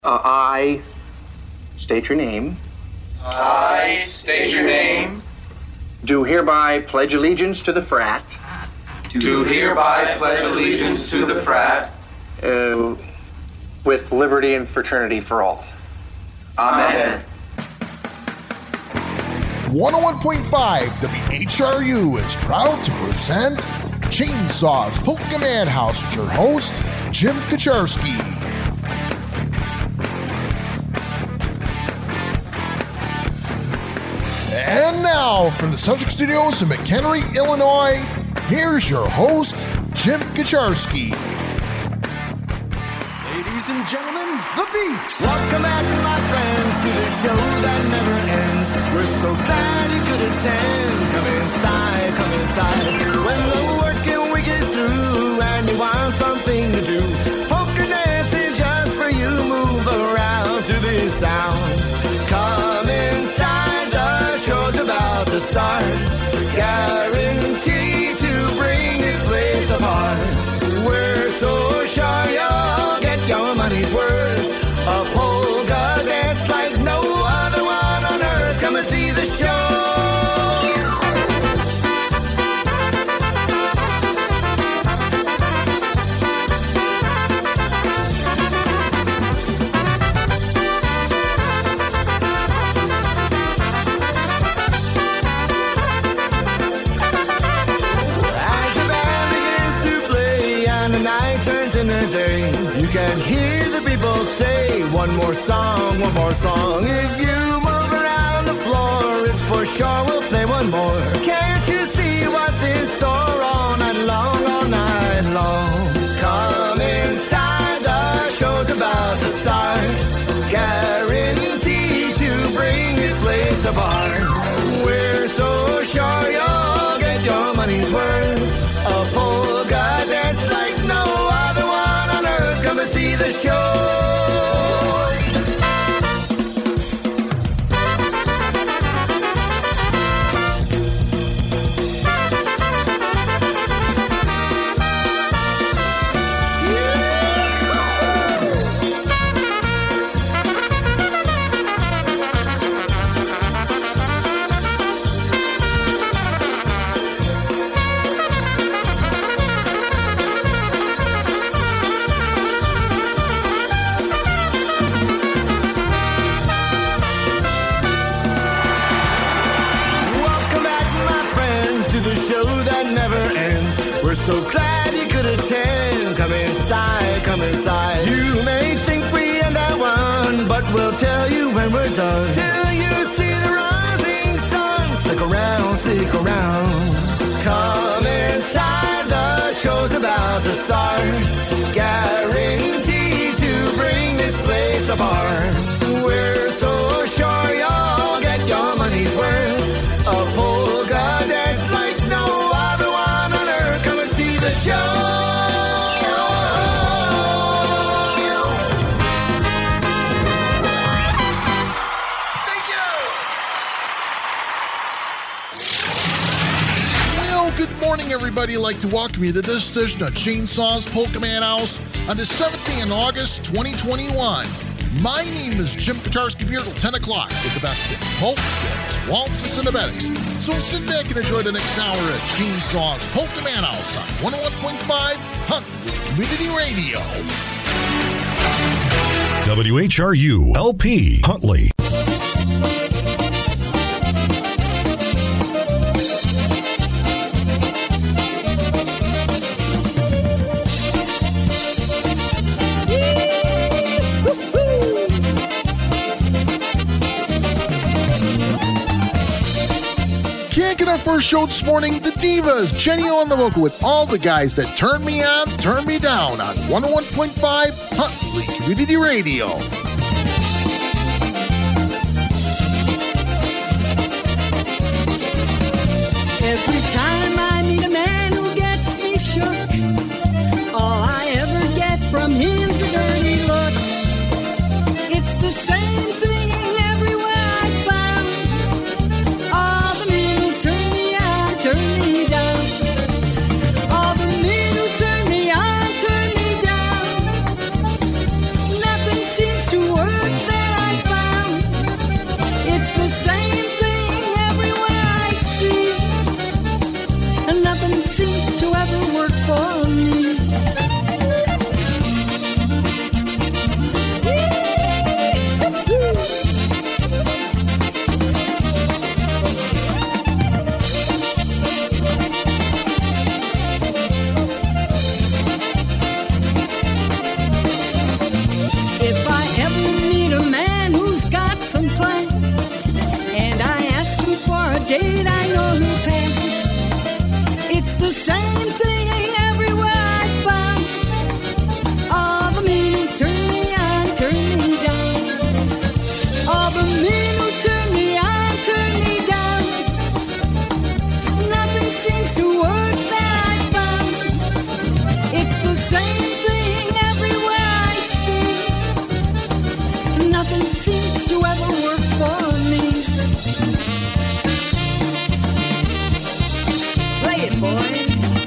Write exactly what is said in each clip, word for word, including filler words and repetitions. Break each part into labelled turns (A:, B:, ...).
A: Uh, I state your name.
B: I state your name.
A: Do hereby pledge allegiance to the frat.
B: Do hereby pledge allegiance to the frat.
A: Uh, with liberty and fraternity for all.
B: Amen.
C: one oh one point five W H R U is proud to present Chainsaws Polka Madhouse with your host, Jim Kaczarski. And now, from the Subject Studios in McHenry, Illinois, here's your host, Jim Kaczarski.
D: Ladies and gentlemen, The Beat.
E: Welcome back, my friends, to the show that never ends. We're so glad you could attend. Come inside, come inside. When the working week is through and you want something to do, polka dancing just for you. Move around to this sound. Come inside, the show's about to start. Guaranteed to bring this place apart. We're so sure you'll get your money's worth. A polka dance like no other one on earth. Come and see the show. As the band begins to play and the night turns into day, you can hear the people say, one more song, one more song. If you move around the floor, it's for sure we'll play one more. Can't you see what's in store all night long, all night long? Come inside, the show's about to start. Guaranteed to bring this place apart. We're so sure you'll get your money's worth. A polka dance like no other one on earth. Come and see the show. Welcome back, my friends, to the show that never ends. We're so glad you could attend. Come inside, come inside. You may think we end at one, but we'll tell you when we're done. Till you see the rising sun. Stick around, stick around. Come inside, the show's about to start. Guaranteed to bring this place apart. We're so sure you'll get your money's worth. A polka dance like no other one on earth. Come and see the show. Thank you.
C: Well, good morning, everybody. I'd like to welcome you to this edition of Chainsaws Polka Madhouse on the seventh day in August, twenty twenty-one. My name is Jim Kaczarski here till ten o'clock with the best in polkas, waltzes, and abetics. So sit back and enjoy the next hour at Chainsaws Polka Madhouse on one oh one point five Huntley Community Radio.
F: W H R U L P Huntley.
C: Kicking our first show this morning, the Divas, Jenny on the vocal with All the Guys That Turn Me On, Turn Me Down on one oh one point five Huntley Community Radio.
G: Every time I meet a man who gets me shook, all I ever get from him's a dirty look. It's the same thing everywhere I found. All the men who turn me on, turn me down. All the men who turn me on, turn me down. Nothing seems to work. same thing everywhere I see. Nothing seems to ever work for me. Play it, boys.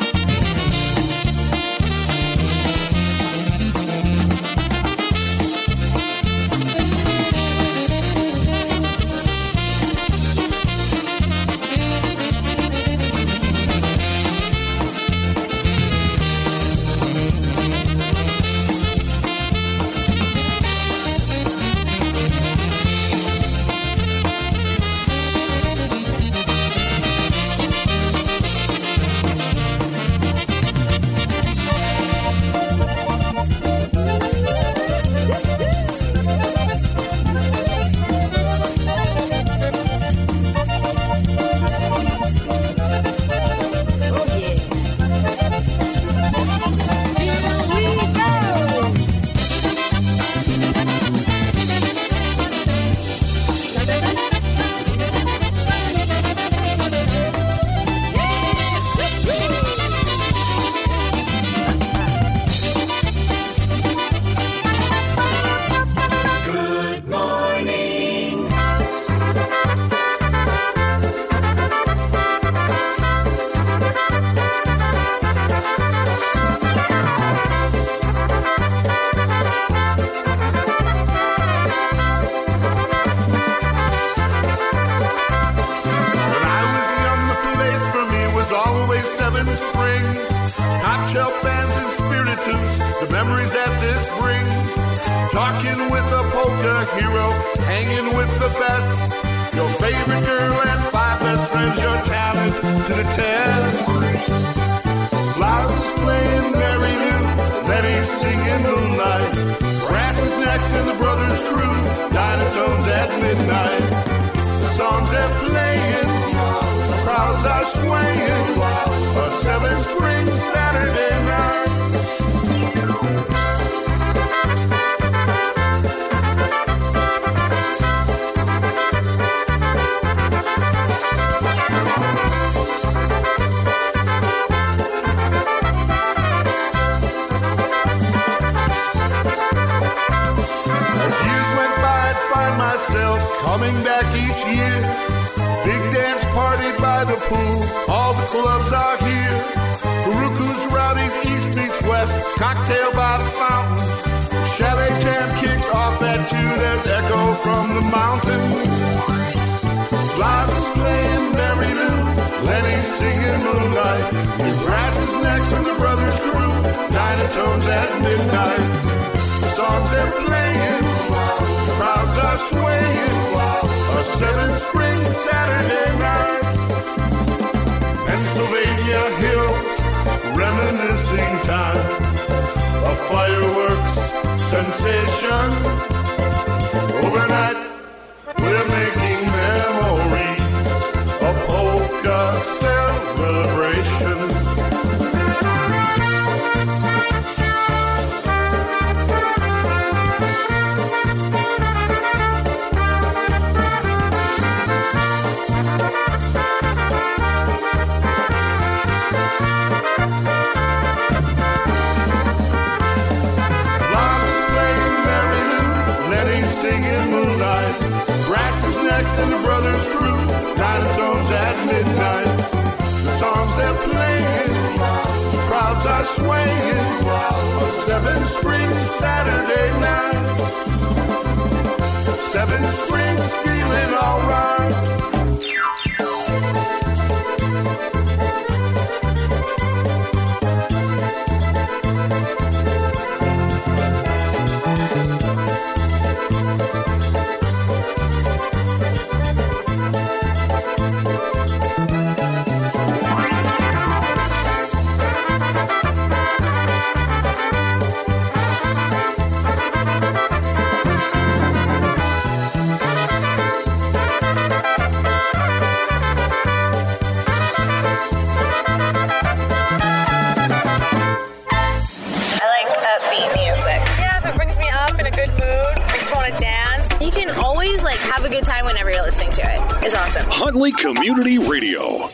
H: have a good time whenever you're listening to it. It's awesome.
F: Huntley Community Radio.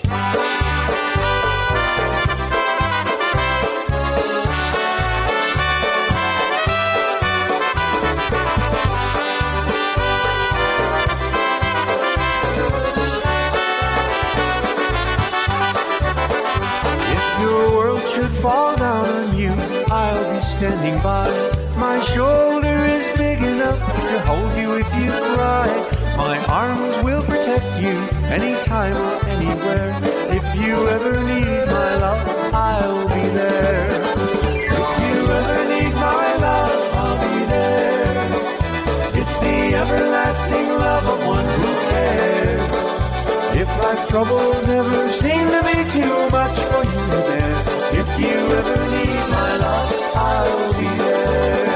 E: standing by. My shoulder is big enough to hold you if you cry. My arms will protect you anytime or anywhere. If you ever need my love, I'll be there. If you ever need my love, I'll be there. It's the everlasting love of one who cares. If life's troubles ever seem to be too much for you to bear, if you ever need my love, I'll be there.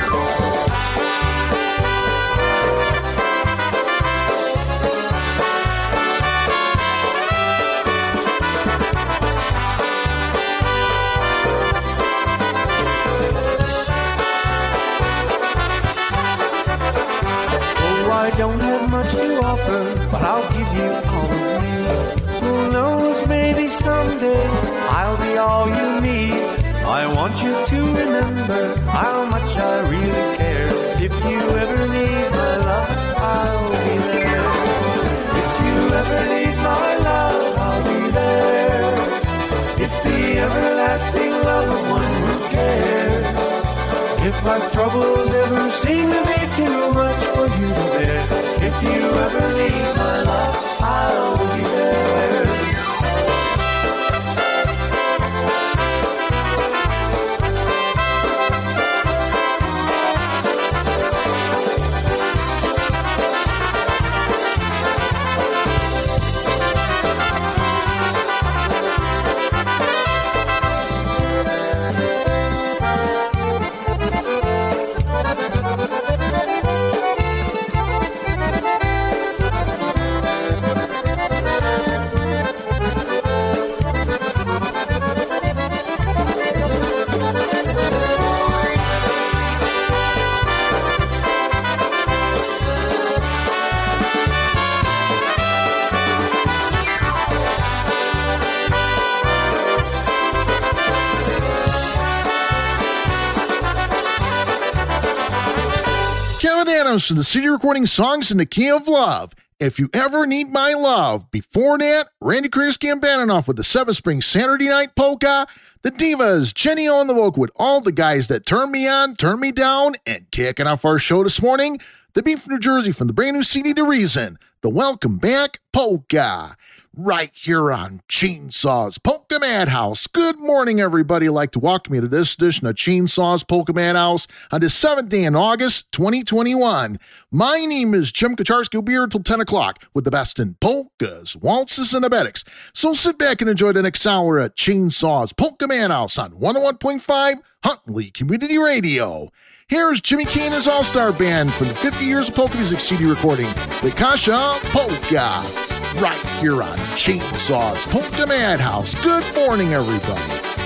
E: I don't have much to offer, but I'll give you all of me. Who knows, maybe someday I'll be all you need. I want you to remember how much I really care. If you ever need my love, I'll be there. If you ever need my love, I'll be there. It's the everlasting love of one who cares. If life's troubles ever seem to be too much for you to bear, if you ever need my love, I'll be there.
C: To the C D recording Songs in the Key of Love. If you ever need my love. Before that, Randy Chris Gambanoff with the Seven Spring Saturday Night Polka. The Divas, Jenny on the vocal with All the Guys That Turn Me On, Turn Me Down, and kicking off our show this morning, the Beat from New Jersey from the brand new C D The Reason, the Welcome Back Polka. Right here on Chainsaws Polka Madhouse. Good morning, everybody. I'd like to welcome you to this edition of Chainsaws Polka Madhouse on the seventh day in August, twenty twenty-one. My name is Jim Kaczarski. We'll be here till ten o'clock with the best in polkas, waltzes, and abetics. So sit back and enjoy the next hour at Chainsaws Polka Madhouse on one oh one point five Huntley Community Radio. Here's Jimmy Kane All-Star Band from the fifty years of polka music C D recording, the Kasha Polka. Right here on Chainsaws Polka Madhouse. Good morning, everybody.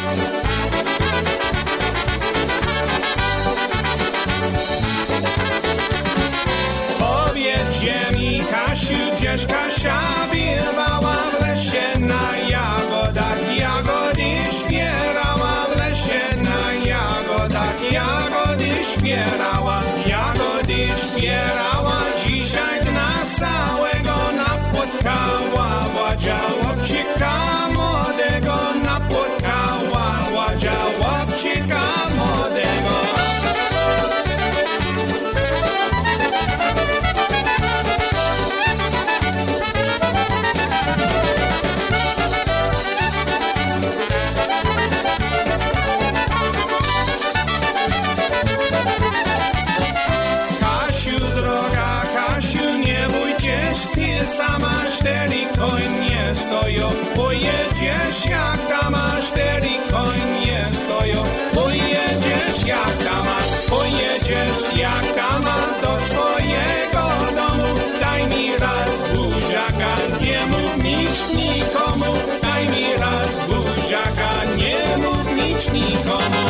I: Powiedzcie mi, Kasiu, gdzież Kasia biewała w lesie na jagodach, jagody śpierała w lesie na jagodach, jagody śpierała, jagody śpierała, dzisiaj dna całego napotkała, ładzia łapcika młodego, napotkała, ładzia łapcika młodego. Sama cztery konie stoją, pojedziesz jak dama, cztery konie stoją, pojedziesz jak dama, pojedziesz jak dama do swojego domu. Daj mi raz buziaka, nie mów nic nikomu, daj mi raz buziaka, nie mów nic nikomu.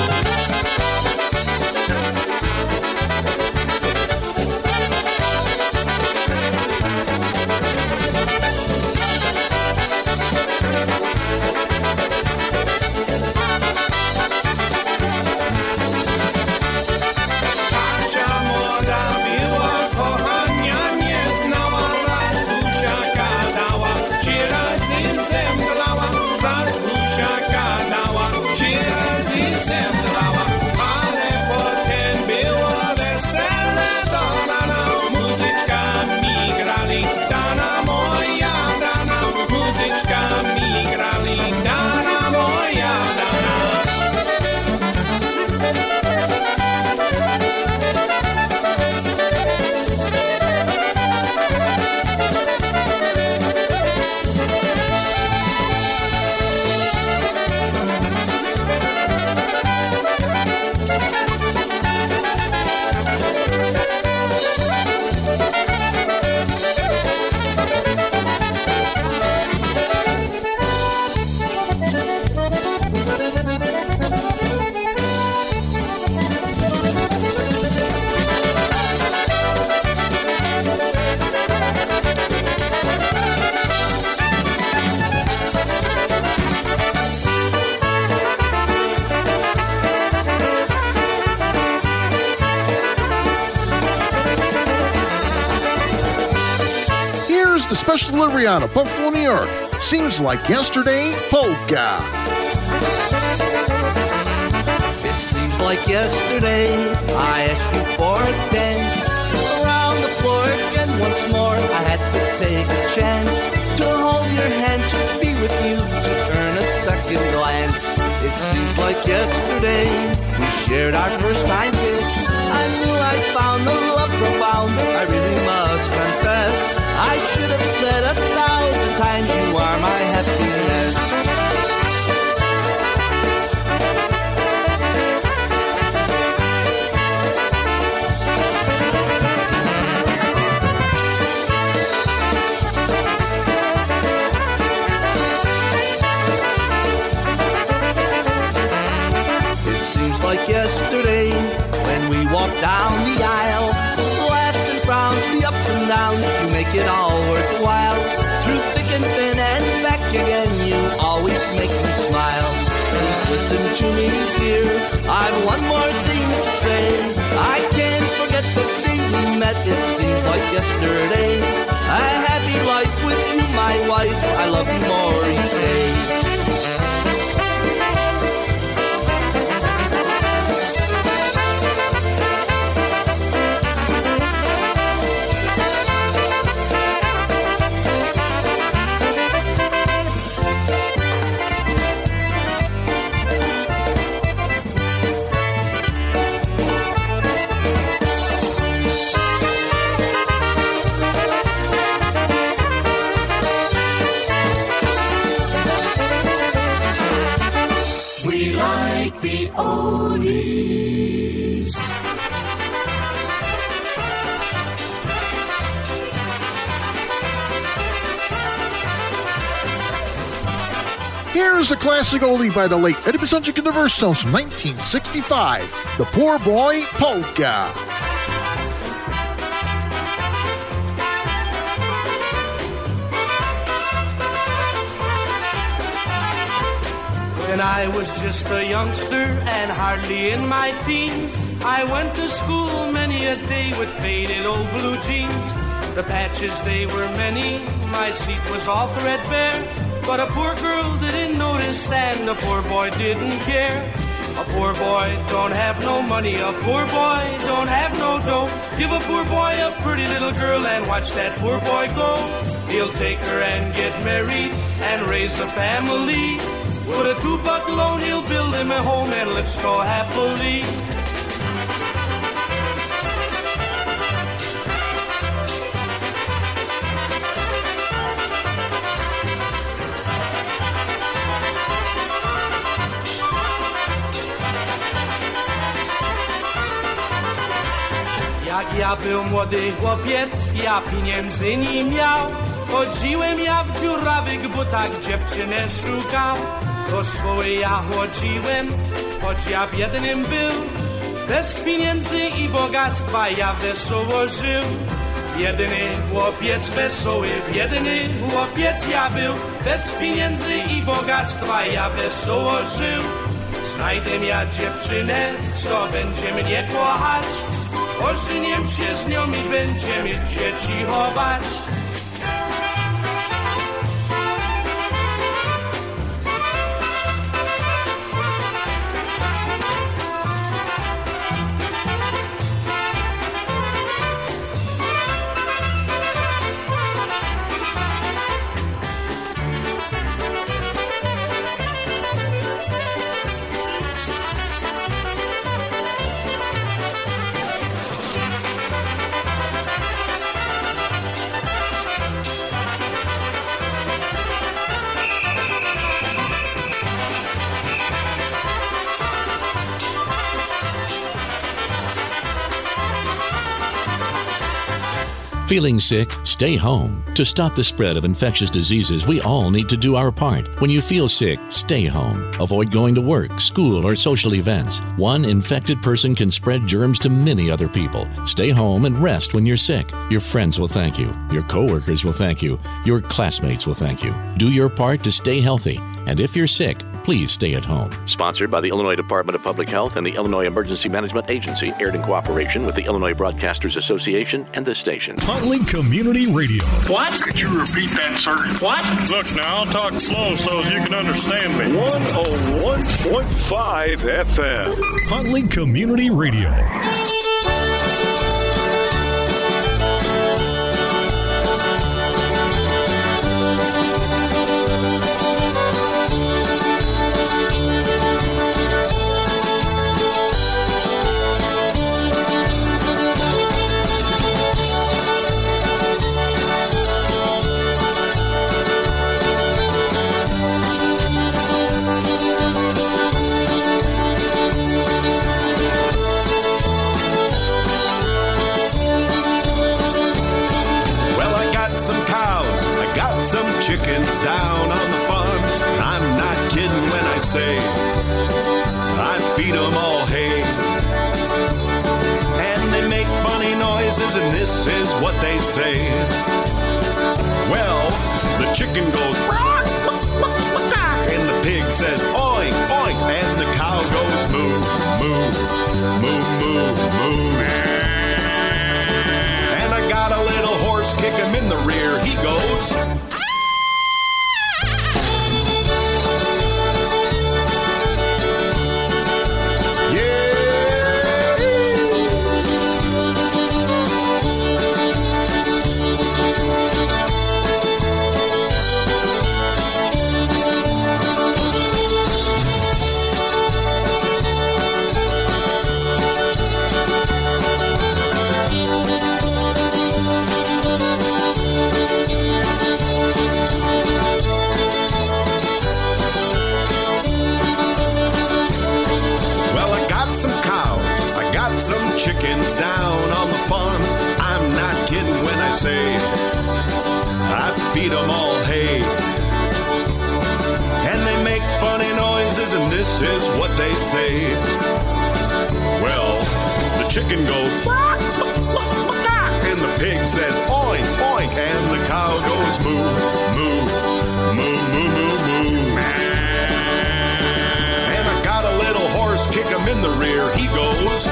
C: the special delivery out of Buffalo, New York. Seems Like Yesterday, polka.
E: It seems like yesterday I asked you for a dance around the floor again once more. I had to take a chance to hold your hand, to be with you, to earn a second glance. It seems like yesterday we shared our first time kiss. I knew I'd found the love profound, I really must confess. I should have said a thousand times you are my happiness. Like yesterday when we walked down the aisle, laughs and frowns, the ups and downs, you make it all worthwhile. Through thick and thin and back again, you always make me smile. Please listen to me, dear, I've one more thing to say. I can't forget the day we met, it seems like yesterday. A happy life with you, my wife, I love you more each day.
I: Oldies.
C: Here's a classic oldie by the late Eddie Pasunchik and the Verstones from nineteen sixty-five, The Poor Boy Polka.
I: When I was just a youngster and hardly in my teens, I went to school many a day with faded old blue jeans. The patches, they were many, my seat was all threadbare, but a poor girl didn't notice and a poor boy didn't care. A poor boy don't have no money, a poor boy don't have no dough. Give a poor boy a pretty little girl and watch that poor boy go. He'll take her and get married and raise a family. With a two-buck loan, he'll build him a home and live so happily. Jak ja był młody chłopiec, ja pieniędzy nie miał. Chodziłem ja w dziurawych butach, dziewczynę szukał. Do szkoły ja chodziłem, choć ja biednym był. Bez pieniędzy i bogactwa ja wesoło żył. Biedny chłopiec wesoły, biedny chłopiec ja był. Bez pieniędzy i bogactwa ja wesoło żył. Znajdę ja dziewczynę, co będzie mnie kochać. Ożeniem się z nią i będziemy dzieci chować.
J: Feeling sick? Stay home. To stop the spread of infectious diseases, we all need to do our part. When you feel sick, stay home. Avoid going to work, school, or social events. One infected person can spread germs to many other people. Stay home and rest when you're sick. Your friends will thank you. Your coworkers will thank you. Your classmates will thank you. Do your part to stay healthy. And if you're sick, please stay at home. Sponsored by the Illinois Department of Public Health and the Illinois Emergency Management Agency, aired in cooperation with the Illinois Broadcasters Association and this station.
F: Huntley Community Radio.
K: What? Could you repeat that, sir? What?
F: Look, now I'll talk slow so you can understand me. one oh one point five F M. Huntley Community Radio.
L: Some chickens down on the farm. I'm not kidding when I say I feed them all hay. And they make funny noises, and this is what they say. Well, the chicken goes and the pig says oink, oink, and the cow goes moo, moo, moo, moo, moo. And I got a little horse, kick him in the rear. He goes... Some chickens down on the farm. I'm not kidding when I say I feed them all hay. And they make funny noises, and this is what they say. Well, the chicken goes and the pig says oink, oink, and the cow goes moo, moo, moo, moo, moo, moo. And I got a little horse, kick him in the rear. He goes...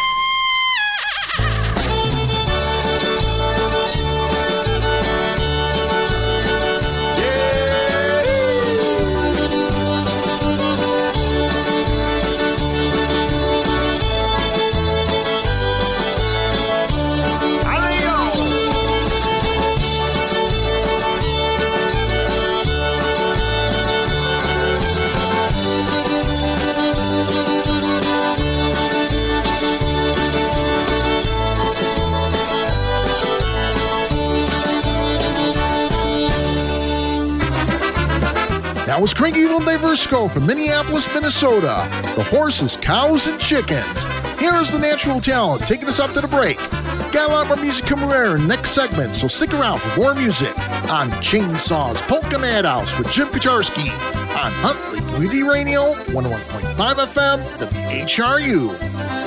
C: That was Cranky Little Dave Versco from Minneapolis, Minnesota. The horses, cows, and chickens. Here's the natural talent taking us up to the break. Got a lot more music coming around in the next segment, so stick around for more music on Chainsaws Polka Madhouse with Jim Kaczarski on Huntley Community Radio, one oh one point five F M, W H R U.